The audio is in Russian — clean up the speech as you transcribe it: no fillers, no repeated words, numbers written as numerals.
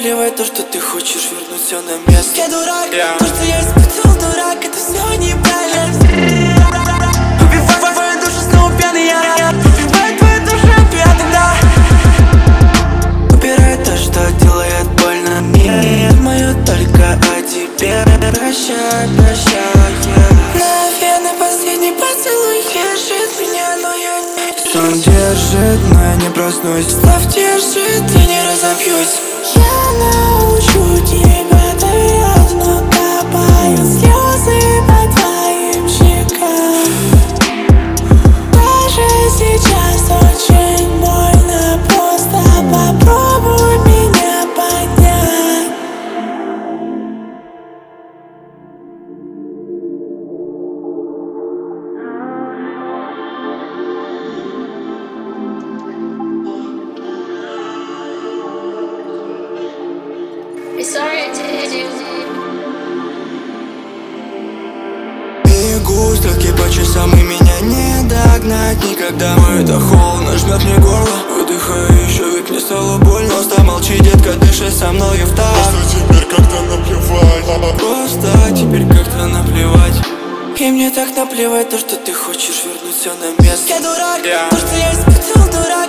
наплевать, то, что ты хочешь вернуть все на место. Я дурак, то, что я испытал, дурак, это все неправильно. Убивай твою душу, снова пьяный я. Убивай твою душу, пьяный, да. Убирай то, что делает больно. Нет, мое только о тебе. Прощай, прощай, наверное, последний поцелуй держит меня, но я не. Сон держит, но я не проснусь. Слав держит, я не разобьюсь. Я научу тебя доверять, но капают слезы по твоим щекам. Даже сейчас очень больно, просто попробуй меня понять. Бегу, стрелки по часам, и меня не догнать никогда. Но это холодно, жмет мне горло. Выдыхаю еще, ведь мне стало больно. Просто молчи, детка, дыши со мною в такт. Просто теперь как-то наплевать. Просто теперь как-то наплевать. И мне так наплевать, то, что ты хочешь вернуть все на место. Я дурак, то, что я испытал, дурак.